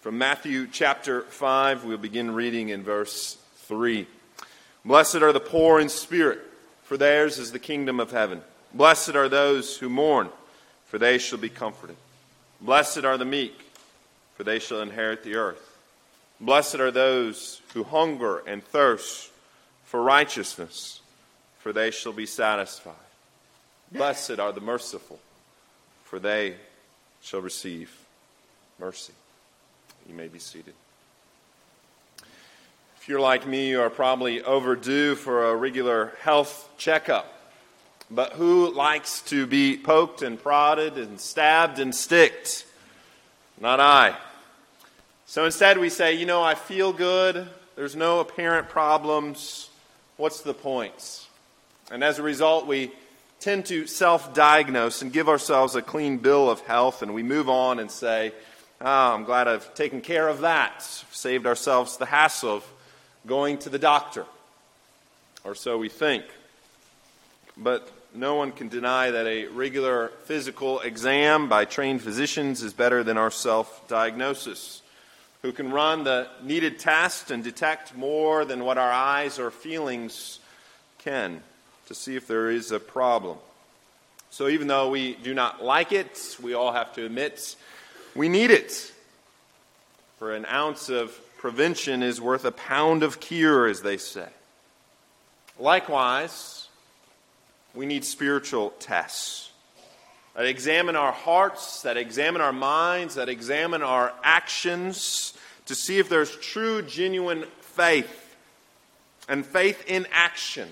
From Matthew chapter 5, we'll begin reading in verse 3. Blessed are the poor in spirit, for theirs is the kingdom of heaven. Blessed are those who mourn, for they shall be comforted. Blessed are the meek, for they shall inherit the earth. Blessed are those who hunger and thirst for righteousness, for they shall be satisfied. Blessed are the merciful, for they shall receive mercy. You may be seated. If you're like me, you are probably overdue for a regular health checkup. But who likes to be poked and prodded and stabbed and sticked? Not I. So instead we say, I feel good. There's no apparent problems. What's the point? And as a result, we tend to self-diagnose and give ourselves a clean bill of health, and we move on and say, I'm glad I've taken care of that. Saved ourselves the hassle of going to the doctor. Or so we think. But no one can deny that a regular physical exam by trained physicians is better than our self-diagnosis, who can run the needed test and detect more than what our eyes or feelings can to see if there is a problem. So even though we do not like it, we all have to admit we need it. For an ounce of prevention is worth a pound of cure, as they say. Likewise, we need spiritual tests that examine our hearts, that examine our minds, that examine our actions to see if there's true, genuine faith and faith in action.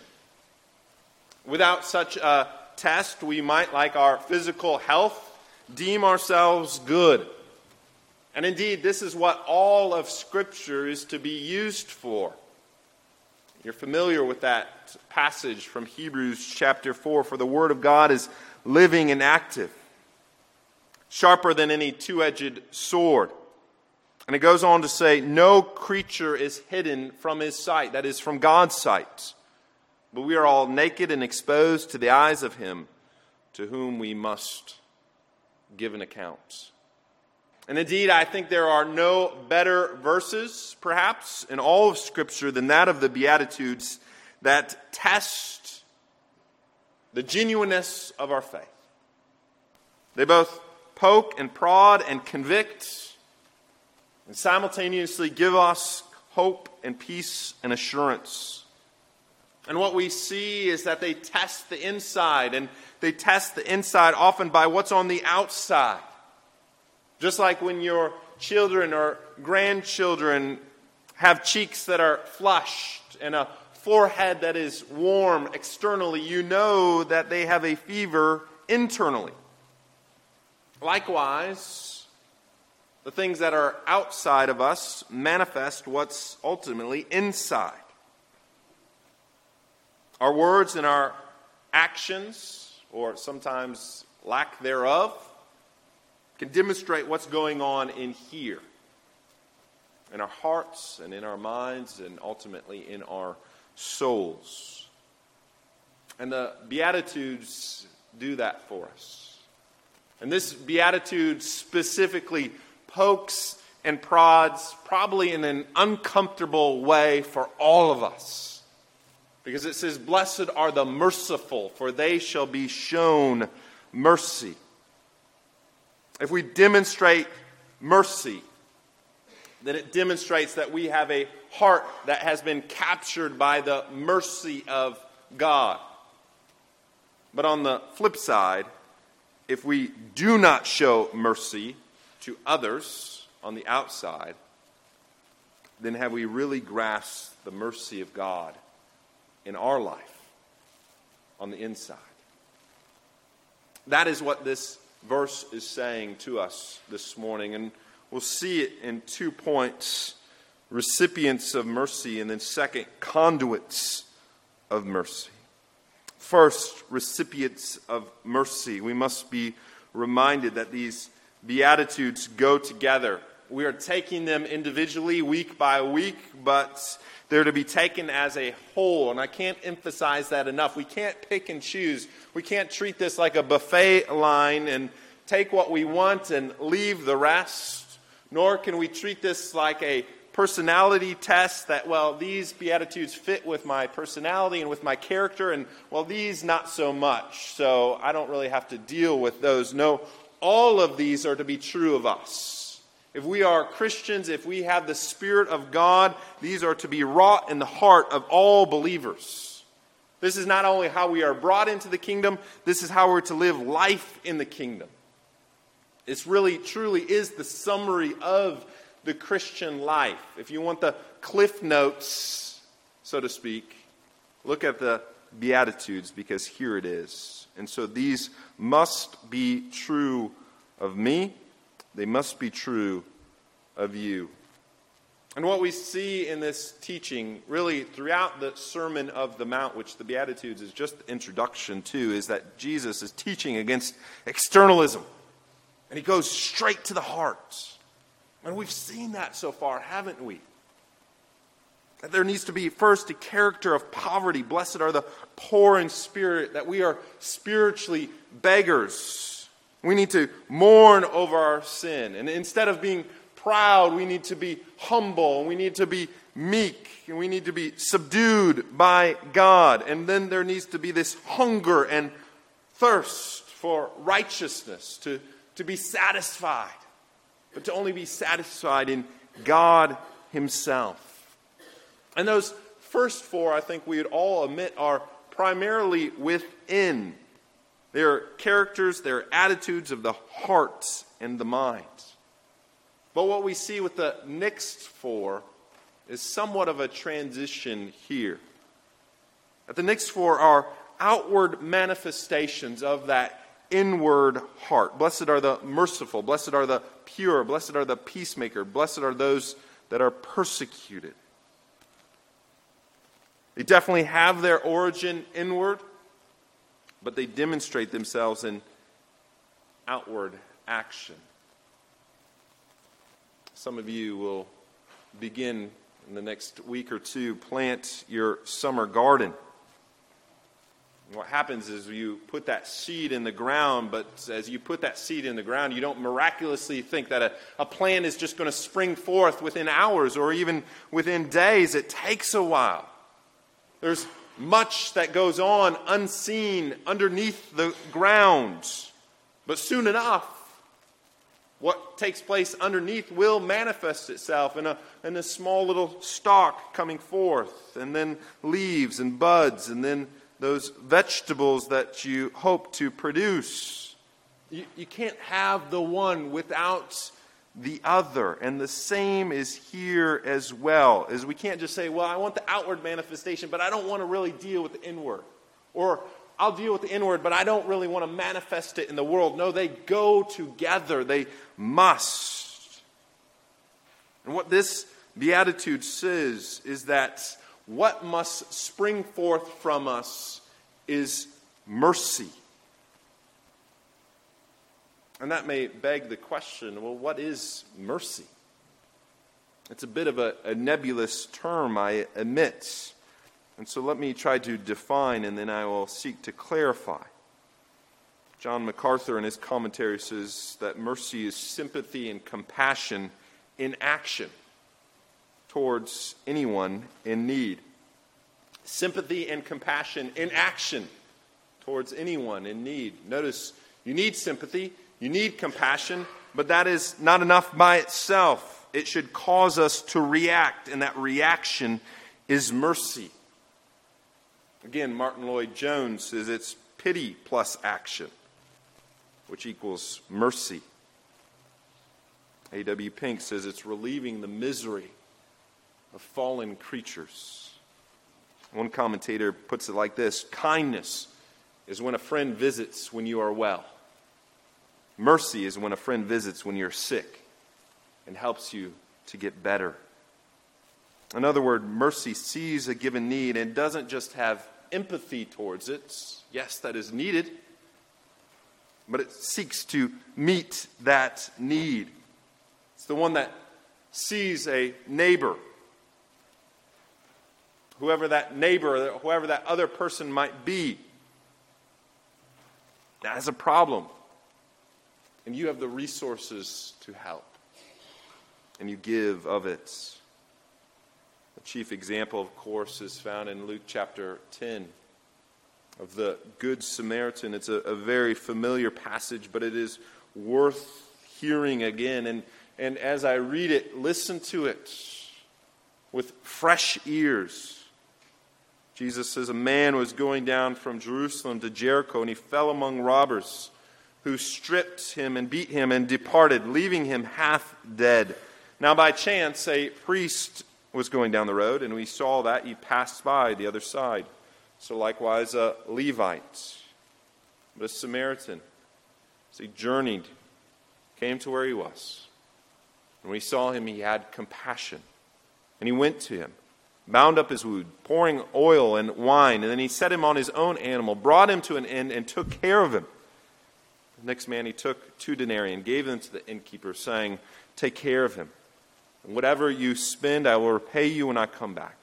Without such a test, we might, like our physical health, deem ourselves good. And indeed, this is what all of Scripture is to be used for. You're familiar with that passage from Hebrews chapter 4. For the Word of God is living and active, sharper than any two-edged sword. And it goes on to say, no creature is hidden from His sight, that is, from God's sight. But we are all naked and exposed to the eyes of Him to whom we must give an account. And indeed, I think there are no better verses, perhaps, in all of Scripture than that of the Beatitudes that test the genuineness of our faith. They both poke and prod and convict and simultaneously give us hope and peace and assurance. And what we see is that they test the inside, and they test the inside often by what's on the outside. Just like when your children or grandchildren have cheeks that are flushed and a forehead that is warm externally, you know that they have a fever internally. Likewise, the things that are outside of us manifest what's ultimately inside. Our words and our actions, or sometimes lack thereof, can demonstrate what's going on in here, in our hearts and in our minds and ultimately in our souls. And the Beatitudes do that for us. And this Beatitude specifically pokes and prods, probably in an uncomfortable way for all of us. Because it says, blessed are the merciful, for they shall be shown mercy. If we demonstrate mercy, then it demonstrates that we have a heart that has been captured by the mercy of God. But on the flip side, if we do not show mercy to others on the outside, then have we really grasped the mercy of God in our life on the inside? That is what this verse is saying to us this morning, and we'll see it in 2 points: recipients of mercy, and then second, conduits of mercy. First, recipients of mercy. We must be reminded that these Beatitudes go together. We are taking them individually week by week, but they're to be taken as a whole, and I can't emphasize that enough. We can't pick and choose. We can't treat this like a buffet line and take what we want and leave the rest. Nor can we treat this like a personality test that, well, these Beatitudes fit with my personality and with my character, and, well, these not so much, so I don't really have to deal with those. No, all of these are to be true of us. If we are Christians, if we have the Spirit of God, these are to be wrought in the heart of all believers. This is not only how we are brought into the kingdom, this is how we're to live life in the kingdom. This really, truly is the summary of the Christian life. If you want the cliff notes, so to speak, look at the Beatitudes, because here it is. And so these must be true of me. They must be true of you. And what we see in this teaching, really throughout the Sermon of the Mount, which the Beatitudes is just the introduction to, is that Jesus is teaching against externalism. And he goes straight to the heart. And we've seen that so far, haven't we? That there needs to be first a character of poverty. Blessed are the poor in spirit, that we are spiritually beggars. We need to mourn over our sin. And instead of being proud, we need to be humble. And we need to be meek. And we need to be subdued by God. And then there needs to be this hunger and thirst for righteousness, to be satisfied. But to only be satisfied in God Himself. And those first four, I think we would all admit, are primarily within. They are characters, they are attitudes of the heart and the mind. But what we see with the next four is somewhat of a transition here. That the next four are outward manifestations of that inward heart. Blessed are the merciful, blessed are the pure, blessed are the peacemaker, blessed are those that are persecuted. They definitely have their origin inward, but they demonstrate themselves in outward action. Some of you will begin in the next week or two, plant your summer garden. What happens is you put that seed in the ground, but as you put that seed in the ground, you don't miraculously think that a plant is just going to spring forth within hours or even within days. It takes a while. There's much that goes on unseen underneath the ground. But soon enough, what takes place underneath will manifest itself in a small little stalk coming forth, and then leaves and buds, and then those vegetables that you hope to produce. You can't have the one without the other. And the same is here as well. As we can't just say, well, I want the outward manifestation, but I don't want to really deal with the inward. Or I'll deal with the inward, but I don't really want to manifest it in the world. No, they go together. They must. And what this beatitude says is that what must spring forth from us is mercy. And that may beg the question, well, what is mercy? It's a bit of a nebulous term, I admit. And so let me try to define, and then I will seek to clarify. John MacArthur in his commentary says that mercy is sympathy and compassion in action towards anyone in need. Sympathy and compassion in action towards anyone in need. Notice, you need sympathy, you need compassion, but that is not enough by itself. It should cause us to react, and that reaction is mercy. Again, Martin Lloyd-Jones says it's pity plus action, which equals mercy. A.W. Pink says it's relieving the misery of fallen creatures. One commentator puts it like this: kindness is when a friend visits when you are well. Mercy is when a friend visits when you're sick and helps you to get better. In other words, mercy sees a given need and doesn't just have empathy towards it. Yes, that is needed. But it seeks to meet that need. It's the one that sees a neighbor, whoever that neighbor, whoever that other person might be, that has a problem. And you have the resources to help. and you give of it. The chief example, of course, is found in Luke chapter 10 of the Good Samaritan. It's a very familiar passage, but it is worth hearing again. And as I read it, listen to it with fresh ears. Jesus says, a man was going down from Jerusalem to Jericho, and he fell among robbers, who stripped him and beat him and departed, leaving him half dead. Now by chance, a priest was going down the road, and we saw that he passed by the other side. So likewise a Levite, but a Samaritan, as he journeyed, came to where he was. And when he saw him, he had compassion. And he went to him, bound up his wound, pouring oil and wine, and then he set him on his own animal, brought him to an inn, and took care of him. The next man he took 2 denarii and gave them to the innkeeper, saying, take care of him. And whatever you spend, I will repay you when I come back.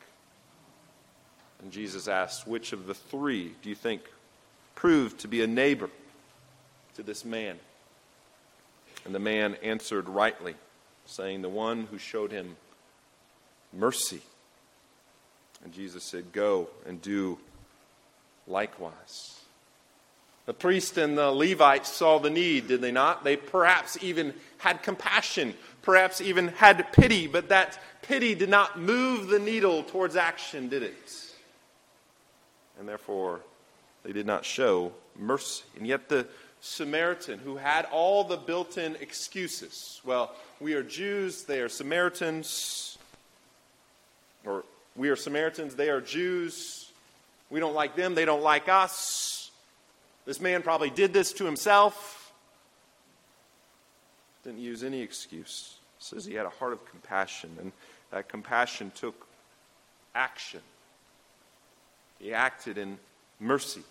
And Jesus asked, which of the 3 do you think proved to be a neighbor to this man? And the man answered rightly, saying, the one who showed him mercy. And Jesus said, go and do likewise. The priest and the Levite saw the need, did they not? They perhaps even had compassion, perhaps even had pity, but that pity did not move the needle towards action, did it? And therefore, they did not show mercy. And yet the Samaritan, who had all the built-in excuses, well, we are Jews, they are Samaritans, or we are Samaritans, they are Jews, we don't like them, they don't like us. This man probably did this to himself. Didn't use any excuse. It says he had a heart of compassion, and that compassion took action. He acted in mercy.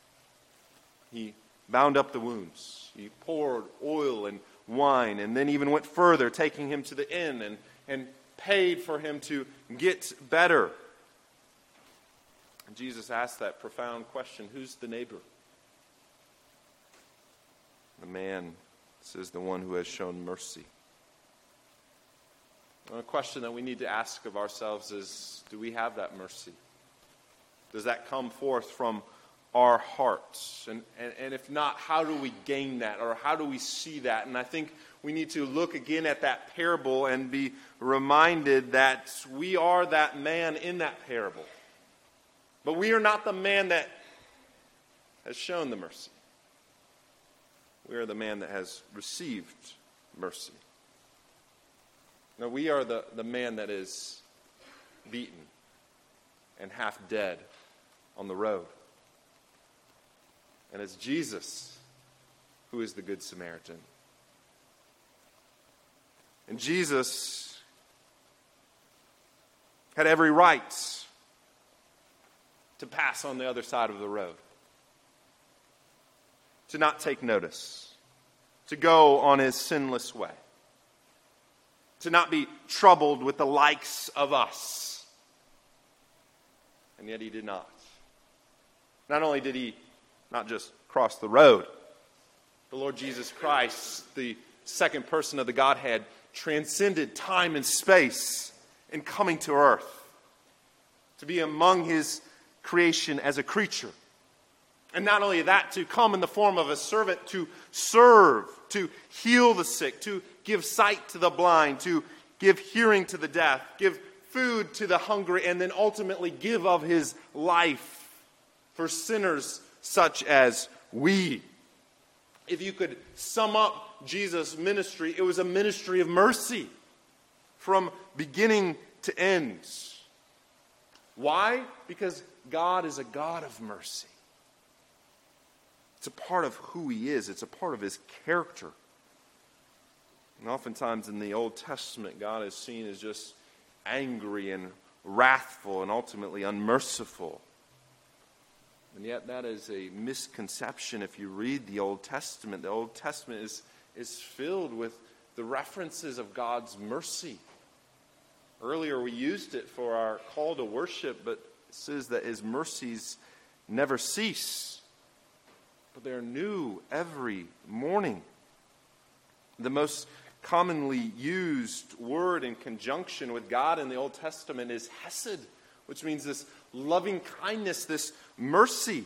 He bound up the wounds. He poured oil and wine, and then even went further, taking him to the inn and paid for him to get better. And Jesus asked that profound question, who's the neighbor? The man says, the one who has shown mercy. And a question that we need to ask of ourselves is, do we have that mercy? Does that come forth from our hearts? And if not, how do we gain that? Or how do we see that? And I think we need to look again at that parable and be reminded that we are that man in that parable. But we are not the man that has shown the mercy. We are the man that has received mercy. No, we are the man that is beaten and half dead on the road. And it's Jesus who is the Good Samaritan. And Jesus had every right to pass on the other side of the road, to not take notice, to go on his sinless way, to not be troubled with the likes of us. And yet he did not. Not only did he not just cross the road, the Lord Jesus Christ, the second person of the Godhead, transcended time and space in coming to earth, to be among his creation as a creature. And not only that, to come in the form of a servant, to serve, to heal the sick, to give sight to the blind, to give hearing to the deaf, give food to the hungry, and then ultimately give of his life for sinners such as we. If you could sum up Jesus' ministry, it was a ministry of mercy from beginning to end. Why? Because God is a God of mercy. It's a part of who he is. It's a part of his character. And oftentimes in the Old Testament, God is seen as just angry and wrathful and ultimately unmerciful. And yet that is a misconception if you read the Old Testament. The Old Testament is filled with the references of God's mercy. Earlier we used it for our call to worship, but it says that his mercies never cease. But they're new every morning. The most commonly used word in conjunction with God in the Old Testament is hesed, which means this loving kindness, this mercy.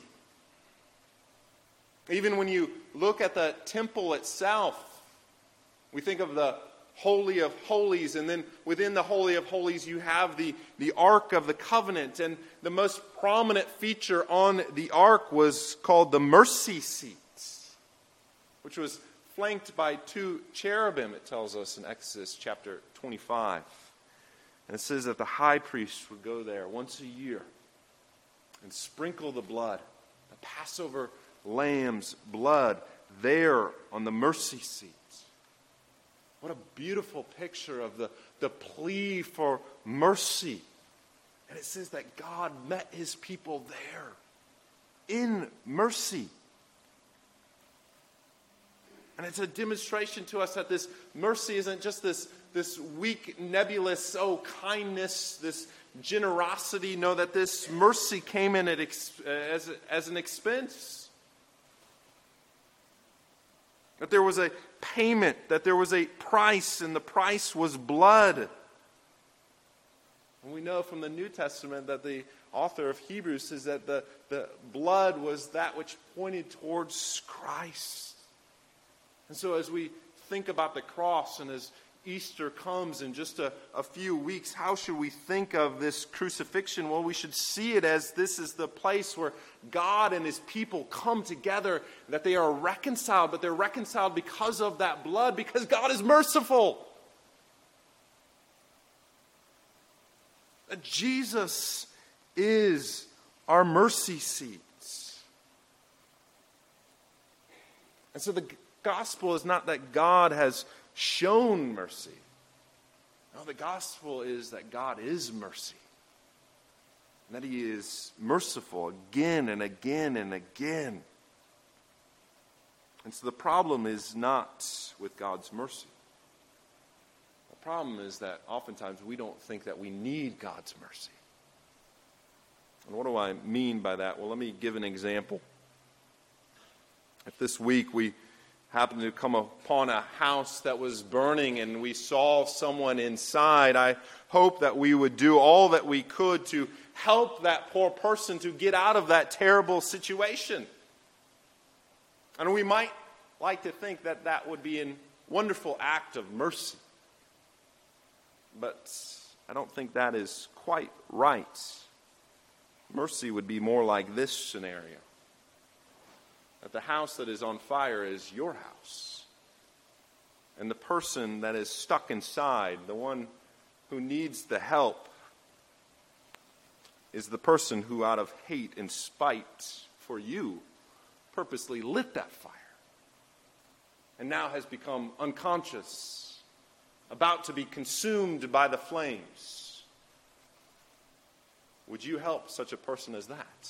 Even when you look at the temple itself, we think of the Holy of Holies, and then within the Holy of Holies you have the Ark of the Covenant, and the most prominent feature on the Ark was called the mercy seat, which was flanked by 2 cherubim, it tells us in Exodus chapter 25. And it says that the high priest would go there once a year and sprinkle the blood, the Passover lamb's blood, there on the mercy seat. What a beautiful picture of the plea for mercy. And it says that God met his people there in mercy. And it's a demonstration to us that this mercy isn't just this weak, nebulous, kindness, this generosity. No, that this mercy came in as an expense. That there was a payment, that there was a price, and the price was blood. And we know from the New Testament that the author of Hebrews says that the blood was that which pointed towards Christ. And so as we think about the cross, and as Easter comes in just a few weeks, how should we think of this crucifixion? Well, we should see it as this is the place where God and his people come together, that they are reconciled, but they're reconciled because of that blood, because God is merciful. That Jesus is our mercy seat. And so the gospel is not that God has shown mercy. No, the gospel is that God is mercy. And that he is merciful again and again and again. And so the problem is not with God's mercy. The problem is that oftentimes we don't think that we need God's mercy. And what do I mean by that? Well, let me give an example. If this week we happened to come upon a house that was burning and we saw someone inside, I hope that we would do all that we could to help that poor person to get out of that terrible situation. And we might like to think that that would be a wonderful act of mercy. But I don't think that is quite right. Mercy would be more like this scenario. That the house that is on fire is your house. And the person that is stuck inside, the one who needs the help, is the person who out of hate and spite for you purposely lit that fire. And now has become unconscious, about to be consumed by the flames. Would you help such a person as that?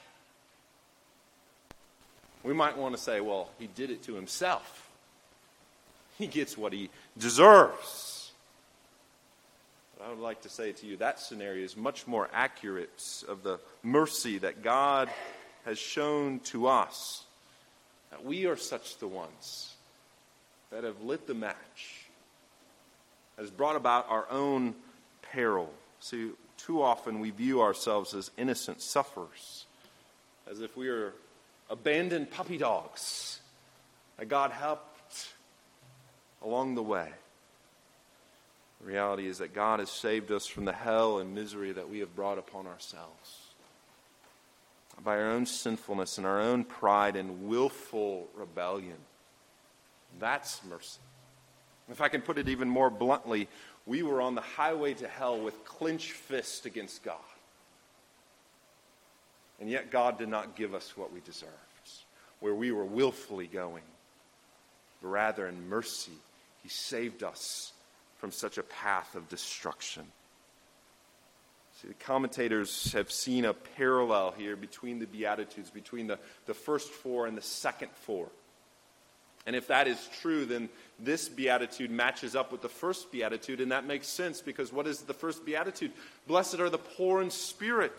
We might want to say, well, he did it to himself. He gets what he deserves. But I would like to say to you, that scenario is much more accurate of the mercy that God has shown to us. That we are such the ones that have lit the match, that has brought about our own peril. See, too often we view ourselves as innocent sufferers, as if we are abandoned puppy dogs that God helped along the way. The reality is that God has saved us from the hell and misery that we have brought upon ourselves by our own sinfulness and our own pride and willful rebellion. That's mercy. If I can put it even more bluntly, we were on the highway to hell with clenched fists against God. And yet God did not give us what we deserved, where we were willfully going. But rather in mercy, he saved us from such a path of destruction. See, the commentators have seen a parallel here between the Beatitudes, between the first four and the second four. And if that is true, then this beatitude matches up with the first beatitude, and that makes sense, because what is the first beatitude? Blessed are the poor in spirit.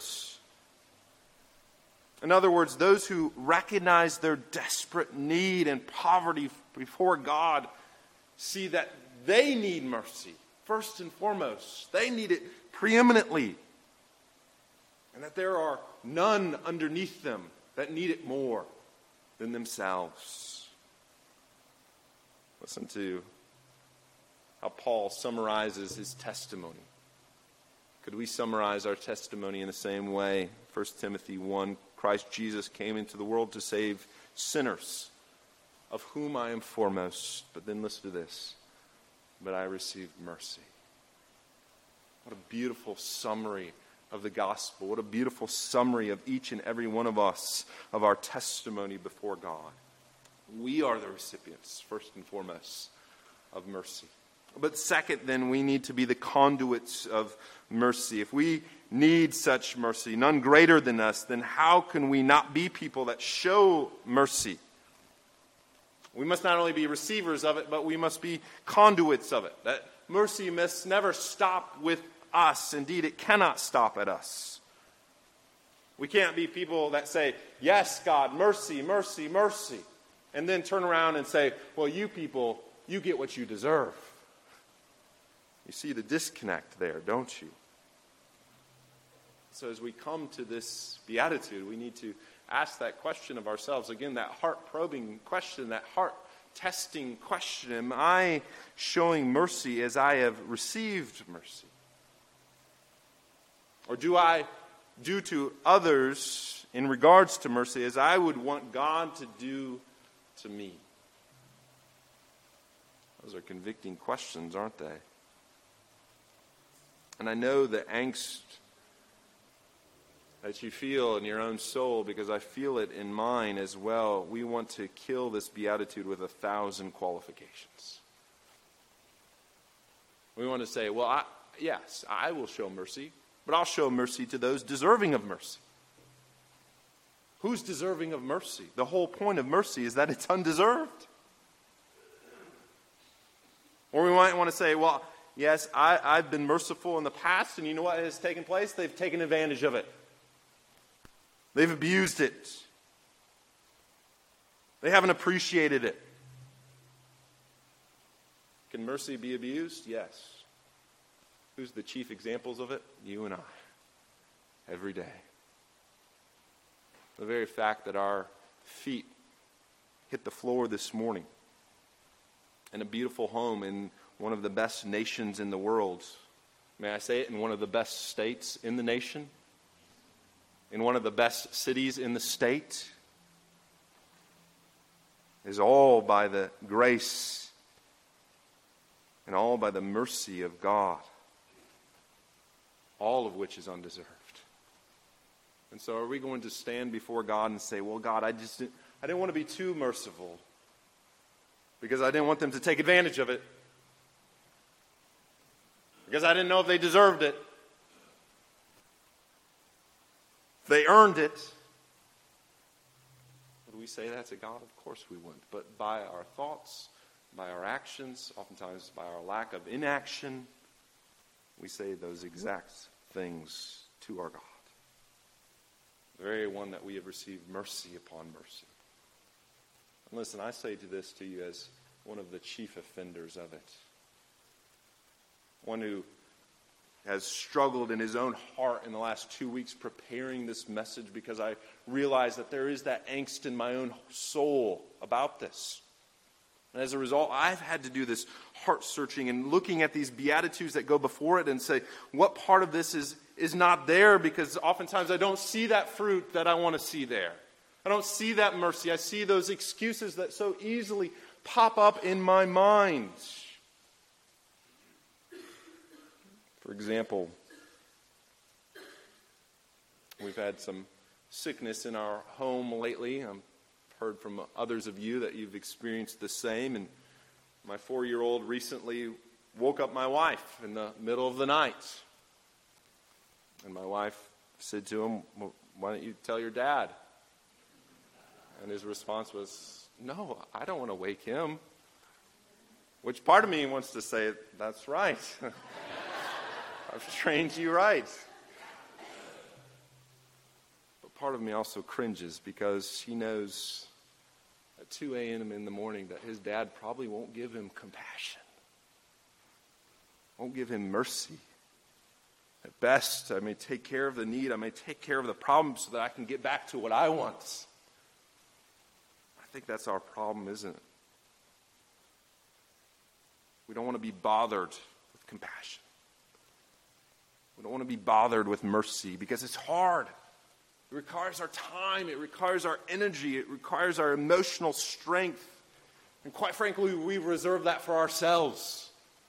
In other words, those who recognize their desperate need and poverty before God see that they need mercy, first and foremost. They need it preeminently. And that there are none underneath them that need it more than themselves. Listen to how Paul summarizes his testimony. Could we summarize our testimony in the same way? 1 Timothy 1, Christ Jesus came into the world to save sinners, of whom I am foremost. But then listen to this. But I received mercy. What a beautiful summary of the gospel. What a beautiful summary of each and every one of us, of our testimony before God. We are the recipients, first and foremost, of mercy. But second, then, we need to be the conduits of mercy. If we need such mercy, none greater than us, then how can we not be people that show mercy? We must not only be receivers of it, but we must be conduits of it. That mercy must never stop with us. Indeed, it cannot stop at us. We can't be people that say, yes, God, mercy, mercy, mercy, and then turn around and say, well, you people, you get what you deserve. You see the disconnect there, don't you? So as we come to this beatitude, we need to ask that question of ourselves. Again, that heart-probing question, that heart-testing question. Am I showing mercy as I have received mercy? Or do I do to others in regards to mercy as I would want God to do to me? Those are convicting questions, aren't they? And I know the angst that you feel in your own soul, because I feel it in mine as well. We want to kill this beatitude with 1,000 qualifications. We want to say, well, yes, I will show mercy, but I'll show mercy to those deserving of mercy. Who's deserving of mercy? The whole point of mercy is that it's undeserved. Or we might want to say, well, yes, I've been merciful in the past, and you know what has taken place? They've taken advantage of it. They've abused it. They haven't appreciated it. Can mercy be abused? Yes. Who's the chief examples of it? You and I. Every day. The very fact that our feet hit the floor this morning in a beautiful home in one of the best nations in the world. May I say it? In one of the best states in the nation. In one of the best cities in the state. Is all by the grace and all by the mercy of God. All of which is undeserved. And so are we going to stand before God and say, well, God, I didn't want to be too merciful because I didn't want them to take advantage of it. Because I didn't know if they deserved it. They earned it. Would we say that to God? Of course we wouldn't. But by our thoughts, by our actions, oftentimes by our lack of inaction, we say those exact things to our God. The very one that we have received mercy upon mercy. And listen, I say this to you as one of the chief offenders of it. One who has struggled in his own heart in the last 2 weeks preparing this message, because I realize that there is that angst in my own soul about this. And as a result, I've had to do this heart searching and looking at these beatitudes that go before it and say, what part of this is not there? Because oftentimes I don't see that fruit that I want to see there. I don't see that mercy. I see those excuses that so easily pop up in my mind. For example, we've had some sickness in our home lately. I've heard from others of you that you've experienced the same. And my 4-year-old recently woke up my wife in the middle of the night. And my wife said to him, well, why don't you tell your dad? And his response was, no, I don't want to wake him. Which part of me wants to say, that's right. I've trained you right. But part of me also cringes because he knows at 2 a.m. in the morning that his dad probably won't give him compassion. won't give him mercy. At best, I may take care of the need, I may take care of the problem so that I can get back to what I want. I think that's our problem, isn't it? We don't want to be bothered with compassion. We don't want to be bothered with mercy because it's hard. It requires our time, it requires our energy, it requires our emotional strength. And quite frankly, we reserve that for ourselves.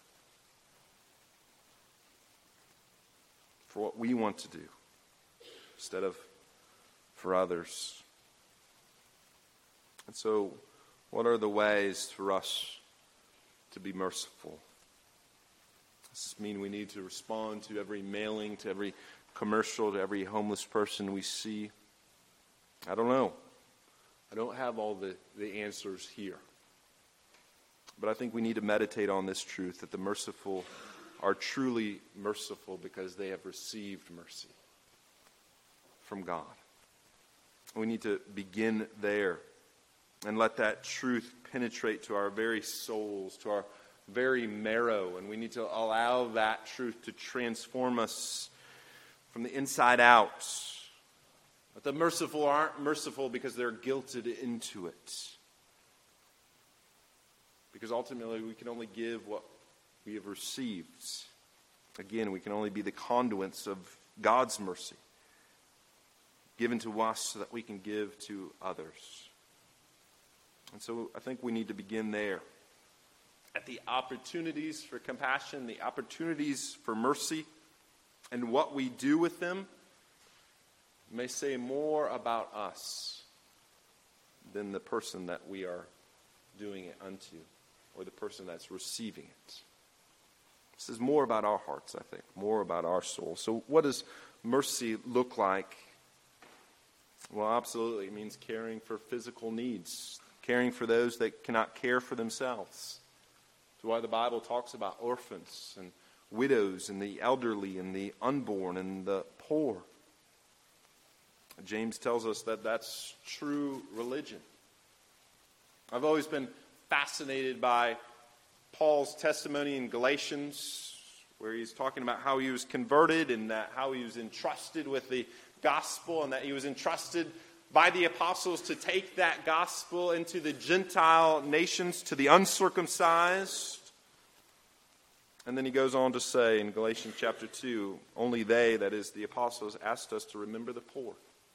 For what we want to do instead of for others. And so, what are the ways for us to be merciful? Does this mean we need to respond to every mailing, to every commercial, to every homeless person we see? I don't know. I don't have all the answers here. But I think we need to meditate on this truth, that the merciful are truly merciful because they have received mercy from God. We need to begin there and let that truth penetrate to our very souls, to our very marrow, and we need to allow that truth to transform us from the inside out. But the merciful aren't merciful because they're guilted into it. Because ultimately we can only give what we have received. Again, we can only be the conduits of God's mercy given to us so that we can give to others. And so I think we need to begin there. At the opportunities for compassion, the opportunities for mercy, and what we do with them may say more about us than the person that we are doing it unto, or the person that's receiving it. This is more about our hearts, I think, more about our soul. So what does mercy look like? Well, absolutely, it means caring for physical needs, caring for those that cannot care for themselves. That's why the Bible talks about orphans and widows and the elderly and the unborn and the poor. James tells us that that's true religion. I've always been fascinated by Paul's testimony in Galatians, where he's talking about how he was converted and that how he was entrusted with the gospel, and that he was entrusted by the apostles to take that gospel into the Gentile nations, to the uncircumcised. And then he goes on to say in Galatians chapter 2, only they, that is the apostles, asked us to remember the poor.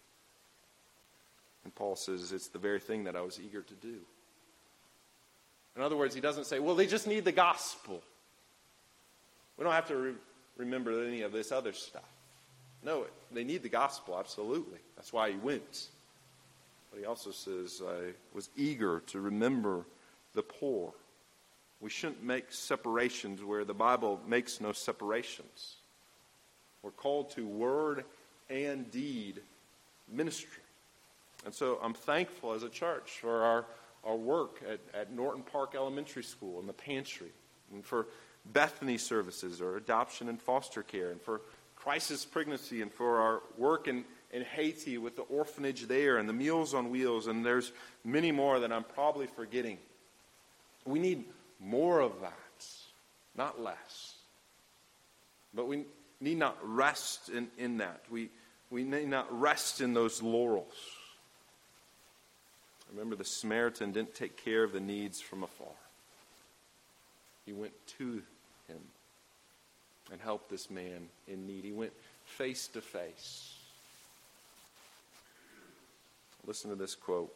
And Paul says, it's the very thing that I was eager to do. In other words, he doesn't say, well, they just need the gospel. We don't have to remember any of this other stuff. No, they need the gospel, absolutely. That's why he went. But he also says, I was eager to remember the poor. We shouldn't make separations where the Bible makes no separations. We're called to word and deed ministry. And so I'm thankful as a church for our work at Norton Park Elementary School and the pantry, and for Bethany services or adoption and foster care, and for crisis pregnancy, and for our work in Haiti with the orphanage there and the Meals on Wheels, and there's many more that I'm probably forgetting. We need more of that, not less. But we need not rest in that. We need not rest in those laurels. Remember, the Samaritan didn't take care of the needs from afar. He went to him and helped this man in need. He went face to face. Listen to this quote.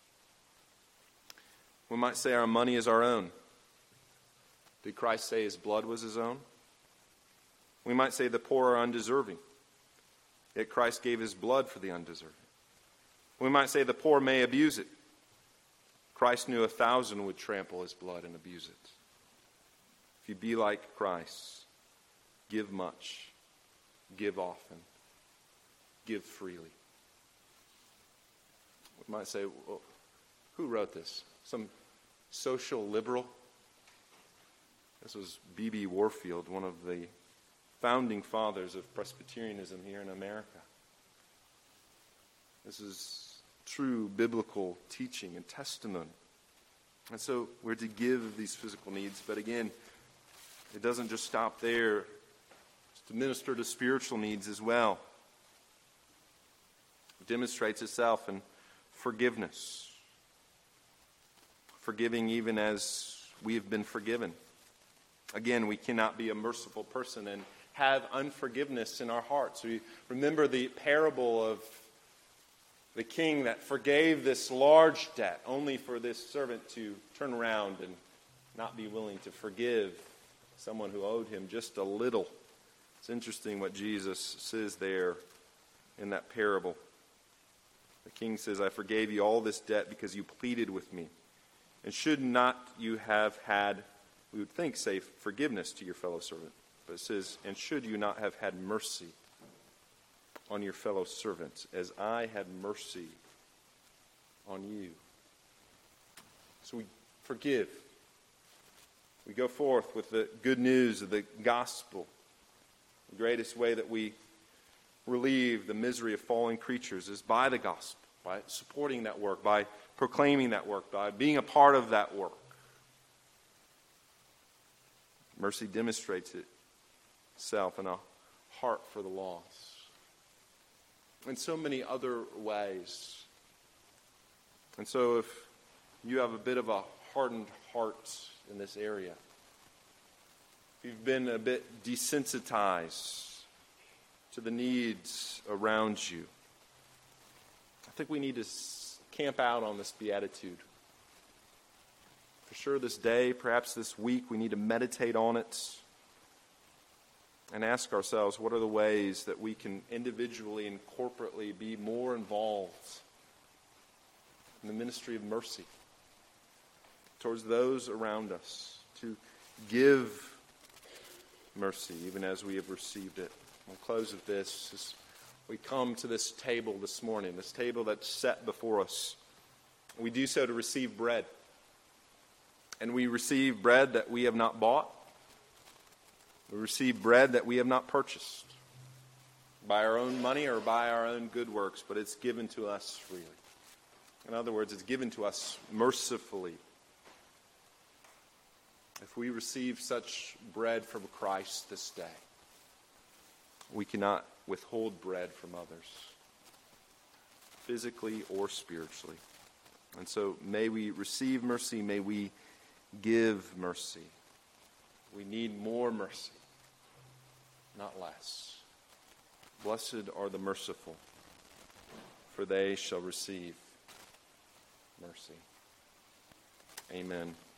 We might say our money is our own. Did Christ say his blood was his own? We might say the poor are undeserving. Yet Christ gave his blood for the undeserving. We might say the poor may abuse it. Christ knew 1,000 would trample his blood and abuse it. If you be like Christ, give much, give often, give freely. We might say, well, who wrote this? Some social liberal? This was B.B. Warfield, one of the founding fathers of Presbyterianism here in America. This is true biblical teaching and testimony. And so we're to give these physical needs, but again, it doesn't just stop there. It's to minister to spiritual needs as well. It demonstrates itself in forgiveness. Forgiving even as we have been forgiven. Again, we cannot be a merciful person and have unforgiveness in our hearts. We remember the parable of the king that forgave this large debt, only for this servant to turn around and not be willing to forgive someone who owed him just a little. It's interesting what Jesus says there in that parable. The king says, I forgave you all this debt because you pleaded with me. And should not you have had, we would think, say, forgiveness to your fellow servant. But it says, and should you not have had mercy on your fellow servants, as I had mercy on you. So we forgive. We go forth with the good news of the gospel. The greatest way that we relieve the misery of fallen creatures is by the gospel, by supporting that work, by proclaiming that work, by being a part of that work. Mercy demonstrates itself in a heart for the lost. In so many other ways. And so if you have a bit of a hardened heart in this area, if you've been a bit desensitized to the needs around you, I think we need to camp out on this beatitude. For sure this day, perhaps this week, we need to meditate on it and ask ourselves, what are the ways that we can individually and corporately be more involved in the ministry of mercy towards those around us, to give mercy even as we have received it. I'll close with this. As we come to this table this morning, this table that's set before us, we do so to receive bread. And we receive bread that we have not bought. We receive bread that we have not purchased by our own money or by our own good works, but it's given to us freely. In other words, it's given to us mercifully. If we receive such bread from Christ this day, we cannot withhold bread from others, physically or spiritually. And so may we receive mercy, may we give mercy. We need more mercy, not less. Blessed are the merciful, for they shall receive mercy. Amen.